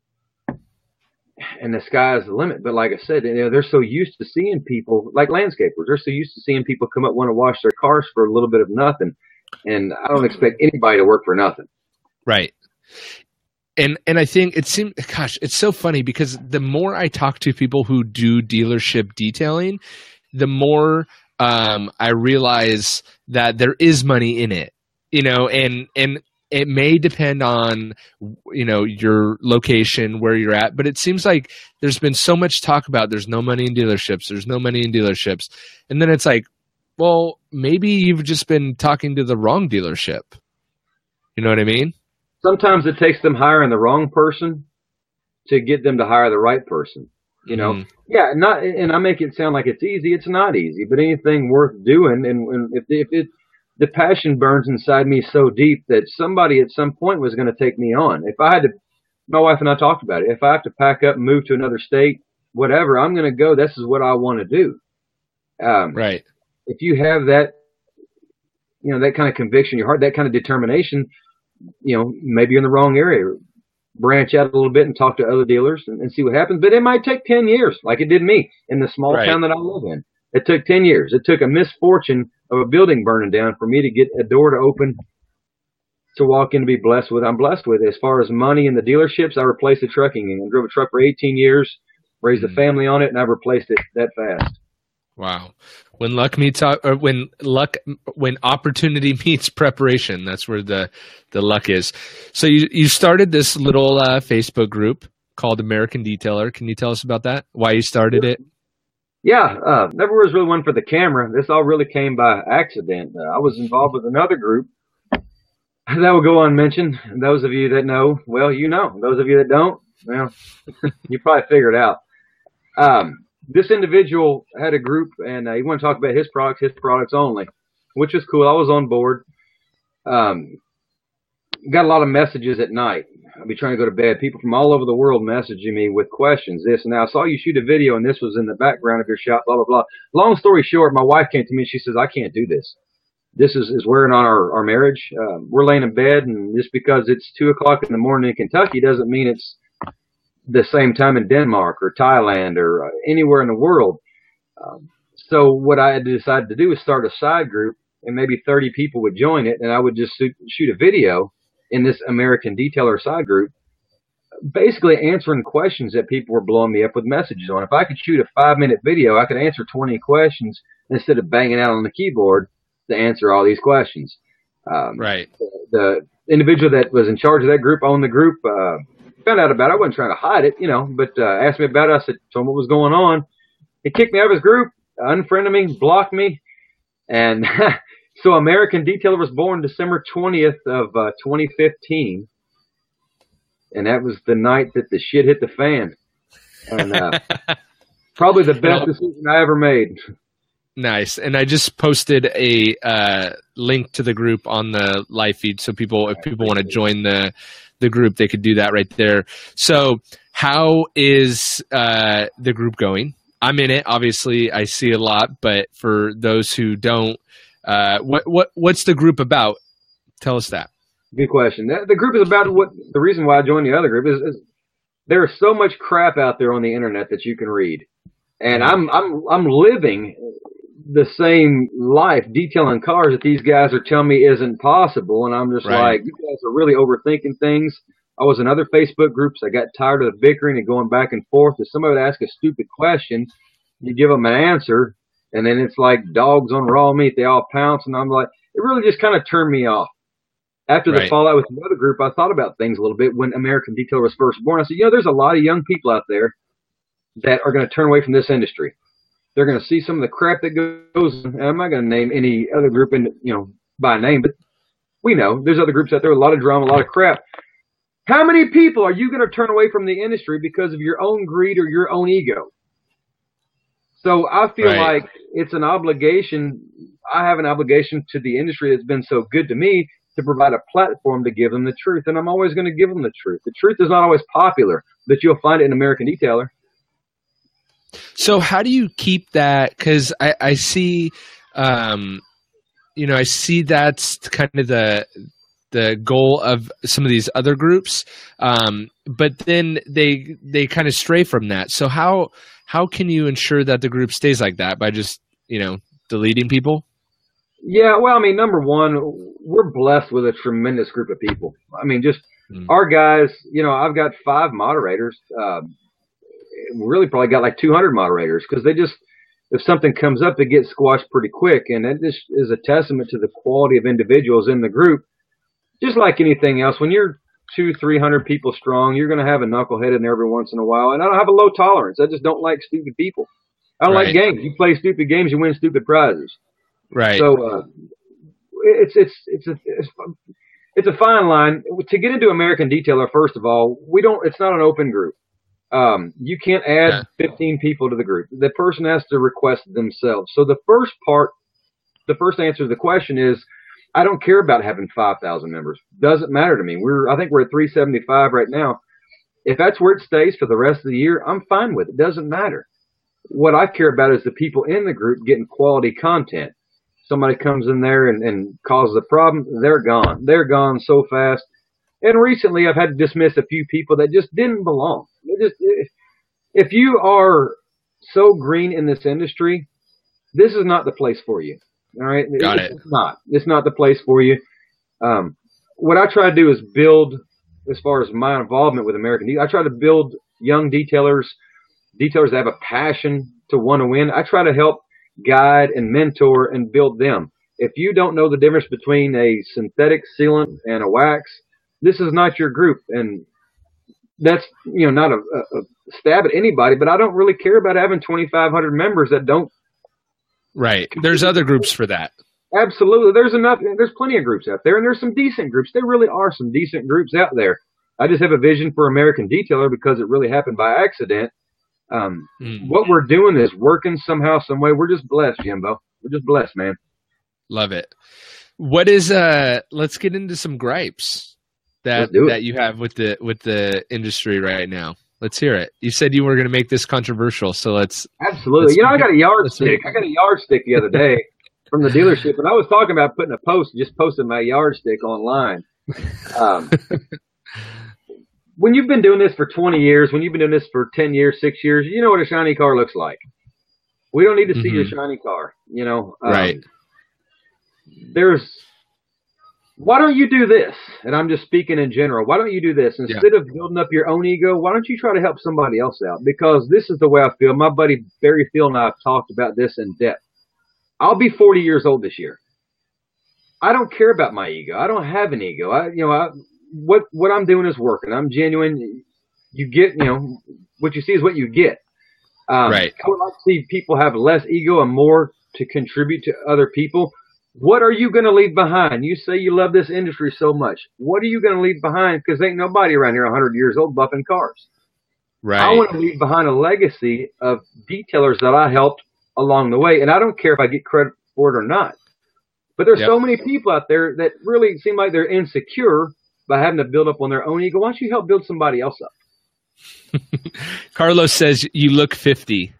Speaker 3: and the sky is the limit. But like I said, they're so used to seeing people, like landscapers, they're so used to seeing people come up want to wash their cars for a little bit of nothing, and I don't expect anybody to work for nothing.
Speaker 2: Right. And I think it's so funny because the more I talk to people who do dealership detailing, the more I realize that there is money in it, and it may depend on, your location, where you're at, but it seems like there's been so much talk about there's no money in dealerships. There's no money in dealerships. And then it's like, well, maybe you've just been talking to the wrong dealership. You know what I mean?
Speaker 3: Sometimes it takes them hiring the wrong person to get them to hire the right person.
Speaker 2: Mm-hmm.
Speaker 3: Yeah, and I make it sound like it's easy. It's not easy, but anything worth doing, and if the passion burns inside me so deep that somebody at some point was going to take me on. If I had to, my wife and I talked about it. If I have to pack up and move to another state, whatever, I'm going to go. This is what I want to do.
Speaker 2: Right.
Speaker 3: If you have that, that kind of conviction in your heart, that kind of determination, maybe you're in the wrong area. Branch out a little bit and talk to other dealers and see what happens. But it might take 10 years, like it did me in the small town that I live in. It took 10 years. It took a misfortune of a building burning down for me to get a door to open to walk in to be blessed with. I'm blessed with. As far as money in the dealerships, I replaced the trucking and drove a truck for 18 years, raised a family on it, and I've replaced it that fast.
Speaker 2: Wow. When opportunity meets preparation, that's where the luck is. So you started this little Facebook group called American Detailer. Can you tell us about that? Why you started it?
Speaker 3: Yeah, never was really one for the camera. This all really came by accident. I was involved with another group that will go unmentioned. And those of you that know, well, you know. Those of you that don't, well, you probably figure it out. This individual had a group, and he wanted to talk about his products only, which was cool. I was on board. Got a lot of messages at night. I'd be trying to go to bed. People from all over the world messaging me with questions, this and that. I saw you shoot a video, and this was in the background of your shop, blah, blah, blah. Long story short, my wife came to me, and she says, I can't do this. This is wearing on our marriage. We're laying in bed, and just because it's 2 o'clock in the morning in Kentucky doesn't mean it's the same time in Denmark or Thailand or anywhere in the world. So what I had decided to do was start a side group, and maybe 30 people would join it, and I would just shoot a video in this American Detailer side group, basically answering questions that people were blowing me up with messages on. If I could shoot a 5-minute video, I could answer 20 questions instead of banging out on the keyboard to answer all these questions.
Speaker 2: Right.
Speaker 3: The individual that was in charge of that group, owned the group, found out about it. I wasn't trying to hide it, but asked me about it. I told him what was going on. He kicked me out of his group, unfriended me, blocked me, and so American Detailer was born December 20th of 2015, and that was the night that the shit hit the fan, and probably the best decision I ever made.
Speaker 2: Nice. And I just posted a link to the group on the live feed, so if people want to join the group, they could do that right there. So how is the group going? I'm in it. Obviously, I see a lot, but for those who don't, what's the group about? Tell us that.
Speaker 3: Good question. The group is about the reason why I joined the other group is there is so much crap out there on the internet that you can read. And I'm living the same life detailing cars that these guys are telling me isn't possible. And I'm just like, you guys are really overthinking things. I was in other Facebook groups. I got tired of the bickering and going back and forth. If somebody would ask a stupid question, you give them an answer, and then it's like dogs on raw meat. They all pounce, and I'm like, it really just kind of turned me off. After the fallout with the other group, I thought about things a little bit when American Detailer was first born. I said, there's a lot of young people out there that are going to turn away from this industry. They're going to see some of the crap that goes, and I'm not going to name any other group by name, but we know there's other groups out there with a lot of drama, a lot of crap. How many people are you going to turn away from the industry because of your own greed or your own ego? So I feel like it's an obligation. I have an obligation to the industry that's been so good to me to provide a platform to give them the truth. And I'm always going to give them the truth. The truth is not always popular, but you'll find it in American Detailer.
Speaker 2: So how do you keep that? Because I see, I see that's kind of the goal of some of these other groups, but then they kind of stray from that. So how can you ensure that the group stays like that? By just deleting people? Yeah,
Speaker 3: well, I mean, number one, we're blessed with a tremendous group of people. I mean, just our guys. I've got 5 moderators. Really probably got like 200 moderators, because if something comes up, it gets squashed pretty quick. And that just is a testament to the quality of individuals in the group. Just like anything else, when you're 200-300 people strong, you're going to have a knucklehead in there every once in a while. And I don't have a low tolerance. I just don't like stupid people. I don't like games. You play stupid games, you win stupid prizes. Right. So it's a fine line to get into American Detailer. First of all, it's not an open group. You can't add 15 people to the group. The person has to request themselves. So the first answer to the question is, I don't care about having 5,000 members. Doesn't matter to me. I think we're at 375 right now. If that's where it stays for the rest of the year, I'm fine with it. Doesn't matter. What I care about is the people in the group getting quality content. Somebody comes in there and causes a problem, they're gone. They're gone so fast. And recently I've had to dismiss a few people that just didn't belong. If you are so green in this industry, this is not the place for you. All right? It's not the place for you. What I try to do is build, as far as my involvement with American Detailer, I try to build young detailers that have a passion to want to win. I try to help guide and mentor and build them. If you don't know the difference between a synthetic sealant and a wax, this is not your group. And that's, not a stab at anybody, but I don't really care about having 2,500 members that don't.
Speaker 2: Right. There's other groups for that.
Speaker 3: Absolutely. There's plenty of groups out there, and there's some decent groups. There really are some decent groups out there. I just have a vision for American Detailer because it really happened by accident. What we're doing is working somehow, some way. We're just blessed, Jimbo. We're just blessed, man.
Speaker 2: Love it. What is let's get into some gripes that you have with the industry right now. Let's hear it. You said you were going to make this controversial, so let's absolutely.
Speaker 3: I got a yardstick. I got a yardstick the other day from the dealership, and I was talking about putting a post. Just posted my yardstick online. When you've been doing this for 20 years, when you've been doing this for 10 years, 6 years, you know what a shiny car looks like. We don't need to see your shiny car,
Speaker 2: Right.
Speaker 3: Why don't you do this? And I'm just speaking in general. Why don't you do this? Instead of building up your own ego, why don't you try to help somebody else out? Because this is the way I feel. My buddy Barry Field and I have talked about this in depth. I'll be 40 years old this year. I don't care about my ego. I don't have an ego. What I'm doing is working. I'm genuine. You get, what you see is what you get. Right. I would like to see people have less ego and more to contribute to other people. What are you going to leave behind? You say you love this industry so much. What are you going to leave behind? Because ain't nobody around here 100 years old buffing cars. Right. I want to leave behind a legacy of detailers that I helped along the way. And I don't care if I get credit for it or not. But there's so many people out there that really seem like they're insecure by having to build up on their own ego. Why don't you help build somebody else up?
Speaker 2: Carlos says you look 50.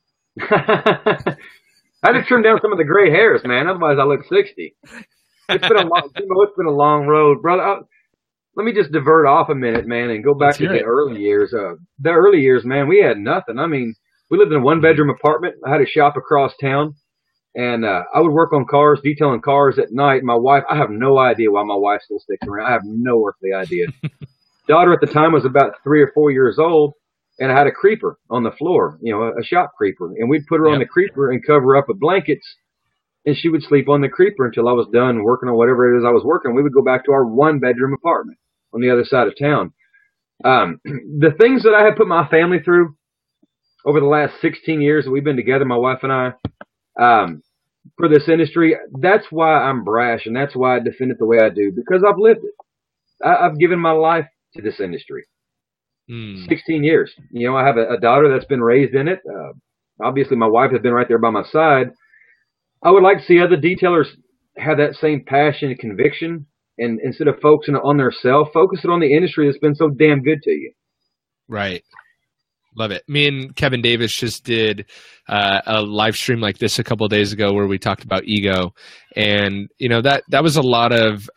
Speaker 3: I had to trim down some of the gray hairs, man. Otherwise, I look 60. It's been a long road, brother. Let me just divert off a minute, man, and go back to the early years. The early years, man, we had nothing. I mean, we lived in a 1-bedroom apartment. I had a shop across town, and I would work on cars, detailing cars at night. My wife, I have no idea why my wife still sticks around. I have no earthly idea. Daughter at the time was about 3 or 4 years old, and I had a creeper on the floor, a shop creeper, and we'd put her on the creeper and cover her up with blankets, and she would sleep on the creeper until I was done working on whatever it is I was working. We would go back to our 1-bedroom apartment on the other side of town. The things that I have put my family through over the last 16 years that we've been together, my wife and I, for this industry, that's why I'm brash, and that's why I defend it the way I do, because I've lived it. I've given my life to this industry. 16 years. I have a daughter that's been raised in it. Obviously, my wife has been right there by my side. I would like to see other detailers have that same passion and conviction, and instead of focusing on their self, focus it on the industry that's been so damn good to you.
Speaker 2: Right. Love it. Me and Kevin Davis just did a live stream like this a couple of days ago where we talked about ego, and that was a lot of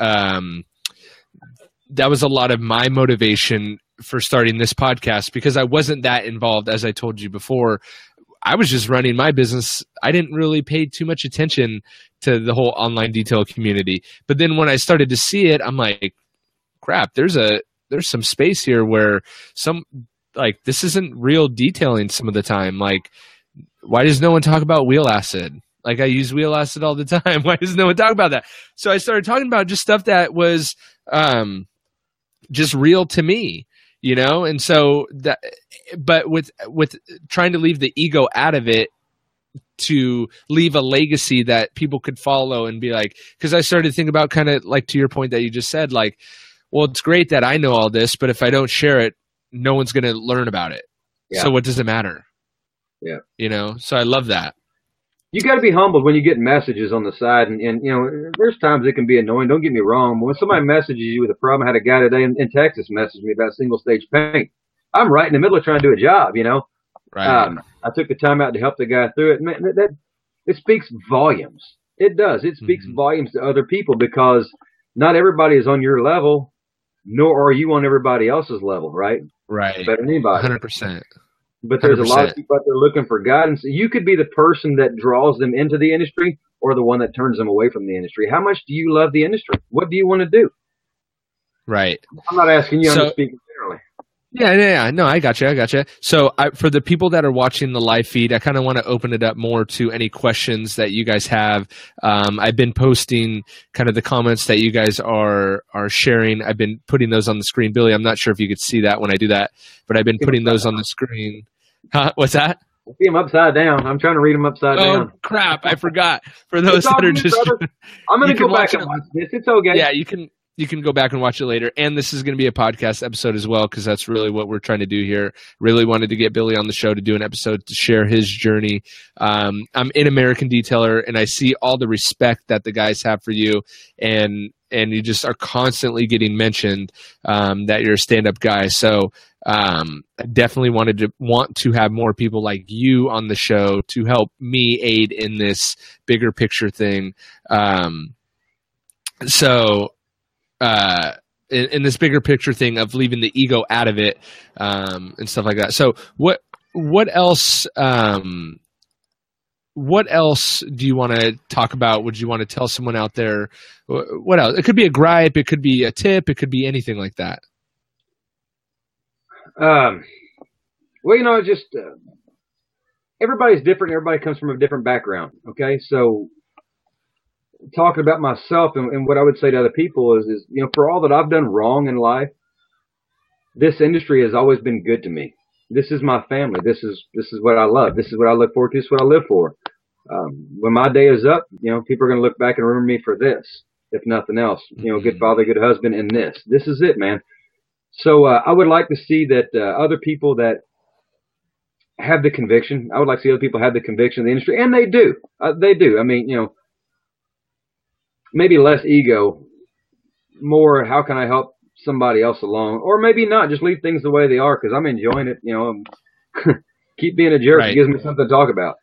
Speaker 2: my motivation for starting this podcast, because I wasn't that involved. As I told you before, I was just running my business. I didn't really pay too much attention to the whole online detail community. But then when I started to see it, I'm like, crap, there's some space here where this isn't real detailing some of the time. Like, why does no one talk about wheel acid? Like, I use wheel acid all the time. Why does no one talk about that? So I started talking about just stuff that was just real to me. And so that, but with trying to leave the ego out of it, to leave a legacy that people could follow and be like, because I started to think about kind of like to your point that you just said, like, well, it's great that I know all this, but if I don't share it, no one's going to learn about it. Yeah. So what does it matter?
Speaker 3: Yeah.
Speaker 2: So I love that.
Speaker 3: You got to be humbled when you get messages on the side, and there's times it can be annoying. Don't get me wrong. But when somebody messages you with a problem, I had a guy today in Texas message me about single stage paint. I'm right in the middle of trying to do a job,
Speaker 2: Right.
Speaker 3: I took the time out to help the guy through it. Man, that it speaks volumes. It does. It speaks volumes to other people, because not everybody is on your level, nor are you on everybody else's level, right?
Speaker 2: Right.
Speaker 3: Better than anybody.
Speaker 2: 100%.
Speaker 3: But there's 100%. A lot of people out there looking for guidance. You could be the person that draws them into the industry, or the one that turns them away from the industry. How much do you love the industry? What do you want to do?
Speaker 2: Right.
Speaker 3: I'm not asking you. I'm just speaking generally.
Speaker 2: Yeah. No, I got you. So for the people that are watching the live feed, I kind of want to open it up more to any questions that you guys have. I've been posting kind of the comments that you guys are sharing. I've been putting those on the screen. Billy, I'm not sure if you could see that when I do that, but I've been putting those on the screen. Huh? What's that?
Speaker 3: I see them upside down. I'm trying to read them upside down.
Speaker 2: Oh, crap. I forgot. For those that are just...
Speaker 3: I'm going to go back and watch this. It's okay.
Speaker 2: Yeah, you can go back and watch it later. And this is going to be a podcast episode as well, because that's really what we're trying to do here. Really wanted to get Billy on the show to do an episode to share his journey. I'm in American Detailer, and I see all the respect that the guys have for you, and you just are constantly getting mentioned that you're a stand-up guy. So I definitely want to have more people like you on the show to help me aid in this bigger picture thing. In this bigger picture thing of leaving the ego out of it, and stuff like that. So what else do you want to talk about? Would you want to tell someone out there? What else? It could be a gripe. It could be a tip. It could be anything like that.
Speaker 3: Well, just everybody's different. Everybody comes from a different background. Okay. So talking about myself and what I would say to other people is, for all that I've done wrong in life, this industry has always been good to me. This is my family. This is what I love. This is what I look forward to. This is what I live for. When my day is up, people are going to look back and remember me for this, if nothing else. Good father, good husband, and this. This is it, man. So I would like to see that other people that have the conviction, I would like to see other people have the conviction of the industry, and they do. They do. I mean, maybe less ego, more how can I help somebody else along, or maybe not, just leave things the way they are, because I'm enjoying it. Keep being a jerk. Right. It gives me something to talk about.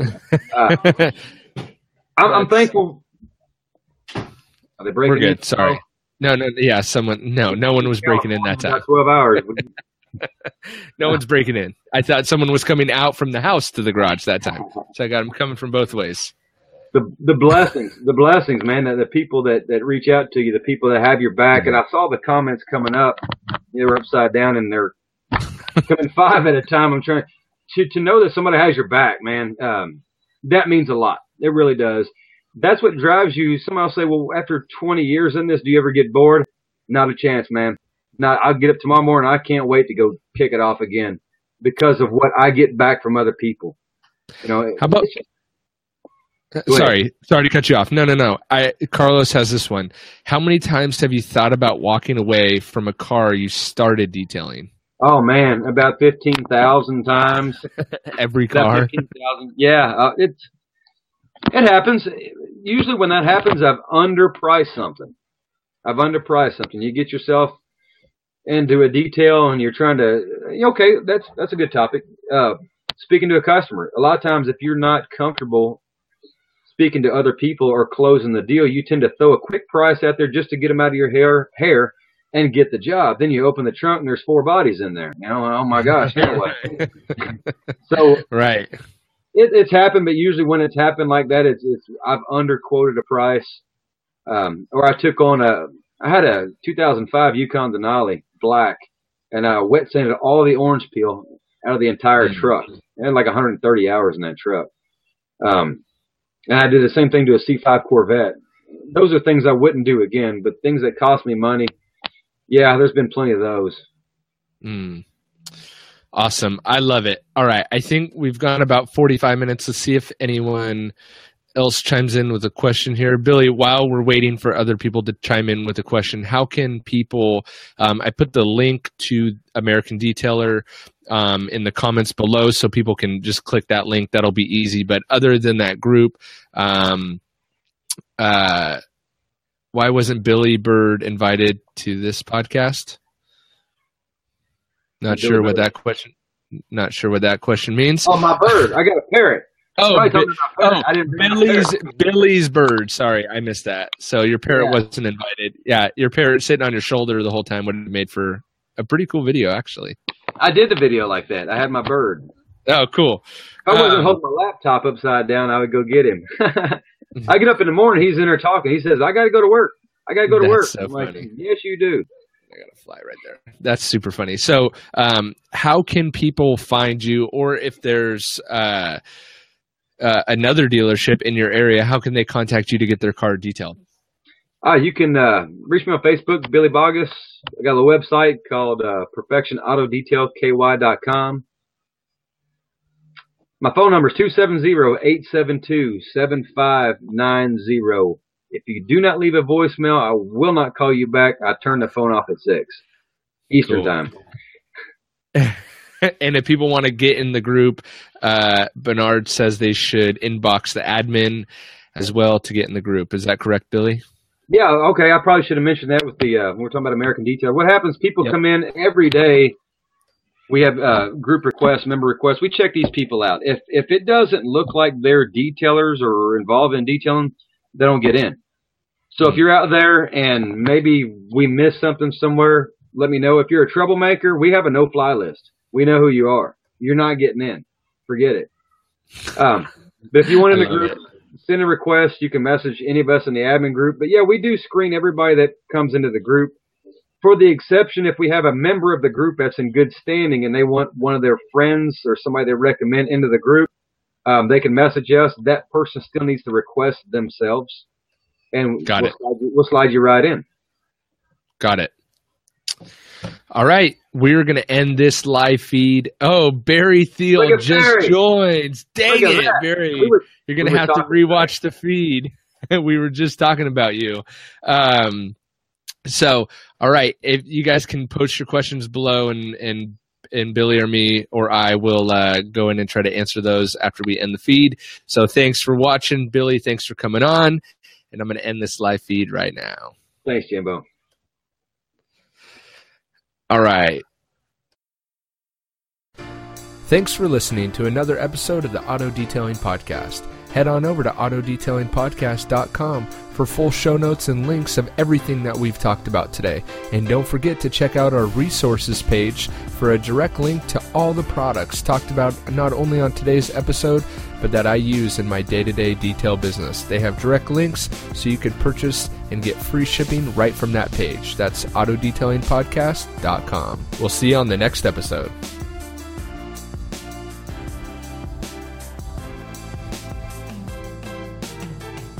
Speaker 3: I'm thankful. Are they breaking?
Speaker 2: We're good. Sorry. No. Yeah, no one was breaking in that time.
Speaker 3: About 12 hours.
Speaker 2: No one's breaking in. I thought someone was coming out from the house to the garage that time. So I got them coming from both ways.
Speaker 3: The blessings, man, the people that reach out to you, the people that have your back. And I saw the comments coming up. They were upside down and they're coming 5 at a time. I'm trying to know that somebody has your back, man. That means a lot. It really does. That's what drives you. Somebody will say, well, after 20 years in this, do you ever get bored? Not a chance, man. I'll get up tomorrow morning. I can't wait to go kick it off again because of what I get back from other people. How
Speaker 2: about? Sorry to cut you off. No. Carlos has this one. How many times have you thought about walking away from a car you started detailing?
Speaker 3: Oh man, about 15,000 times.
Speaker 2: Every car.
Speaker 3: 15,000. Yeah, it happens. Usually when that happens, I've underpriced something. You get yourself into a detail and you're trying to, okay, that's a good topic. Speaking to a customer, a lot of times if you're not comfortable speaking to other people or closing the deal, you tend to throw a quick price out there just to get them out of your hair and get the job. Then you open the trunk and there's 4 bodies in there. Oh my gosh. So
Speaker 2: right.
Speaker 3: It's happened, but usually when it's happened like that, it's I've underquoted a price. Or I took on I had a 2005 Yukon Denali black, and I wet sanded all the orange peel out of the entire truck. I had like 130 hours in that truck. And I did the same thing to a C5 Corvette. Those are things I wouldn't do again, but things that cost me money, yeah, there's been plenty of those.
Speaker 2: Awesome. I love it. All right. I think we've gone about 45 minutes. Let's see if anyone else chimes in with a question here. Billy, while we're waiting for other people to chime in with a question, how can people, I put the link to American Detailer in the comments below so people can just click that link. That'll be easy. But other than that group, why wasn't Billy Bird invited to this podcast? Not sure what that question means.
Speaker 3: Oh, my bird. I got a parrot.
Speaker 2: Billy's bird. Sorry, I missed that. So your parrot wasn't invited. Yeah, your parrot sitting on your shoulder the whole time would have made for a pretty cool video, actually.
Speaker 3: I did the video like that. I had my bird.
Speaker 2: Oh, cool.
Speaker 3: If I wasn't holding my laptop upside down, I would go get him. I get up in the morning, he's in there talking. He says, I got to go to work.
Speaker 2: So
Speaker 3: I'm
Speaker 2: funny.
Speaker 3: like, yes, you do.
Speaker 2: I got to fly right there. That's super funny. So how can people find you, or if there's another dealership in your area, how can they contact you to get their car detailed?
Speaker 3: You can reach me on Facebook, Billy Bogus. I got a website called perfectionautodetailky.com. My phone number is 270-872-7590. If you do not leave a voicemail, I will not call you back. I turn the phone off at 6 Eastern time.
Speaker 2: And if people want to get in the group, Bernard says they should inbox the admin as well to get in the group. Is that correct, Billy?
Speaker 3: Yeah, okay. I probably should have mentioned that with the when we're talking about American Detail. What happens, people come in every day. We have group requests, member requests. We check these people out. If it doesn't look like they're detailers or involved in detailing, they don't get in. So if you're out there and maybe we missed something somewhere, let me know. If you're a troublemaker, we have a no-fly list. We know who you are. You're not getting in. Forget it. But if you want in the group, send a request. You can message any of us in the admin group. But, yeah, we do screen everybody that comes into the group. For the exception, if we have a member of the group that's in good standing and they want one of their friends or somebody they recommend into the group, they can message us. That person still needs to request themselves. And we'll slide you right in.
Speaker 2: Got it. All right. We're going to end this live feed. Oh, Barry Thiel just joins. Dang it, Barry. You're going to have to rewatch the feed. We were just talking about you. So, all right. If you guys can post your questions below and Billy or me or I will go in and try to answer those after we end the feed. So thanks for watching, Billy. Thanks for coming on. And I'm going to end this live feed right now.
Speaker 3: Thanks, Jimbo.
Speaker 2: All right. Thanks for listening to another episode of the Auto Detailing Podcast. head on over to autodetailingpodcast.com for full show notes and links of everything that we've talked about today. And don't forget to check out our resources page for a direct link to all the products talked about not only on today's episode, but that I use in my day-to-day detail business. They have direct links so you can purchase and get free shipping right from that page. That's autodetailingpodcast.com. We'll see you on the next episode.